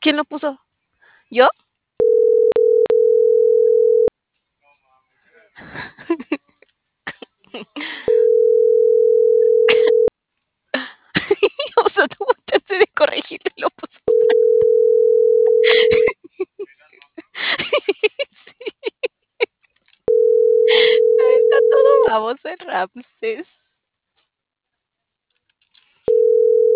¿Quién lo puso? ¿Yo? O sea, tuvo chance de corregirlo y lo puso mal. Sí, está todo baboso el Ramses.